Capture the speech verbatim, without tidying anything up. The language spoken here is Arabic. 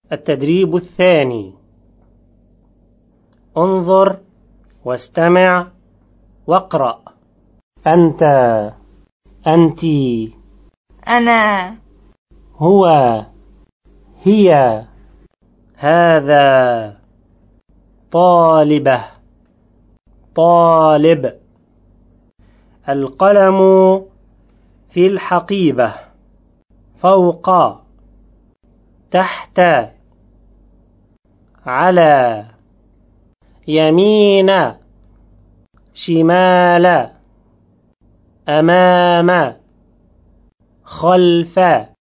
التدريب الثاني. انظر واستمع واقرأ. أنت، أنت، أنا، هو، هي، هذا، طالبة، طالب. القلم في الحقيبة، فوق، تحت، على، يمين، شمال، أمام، خلف.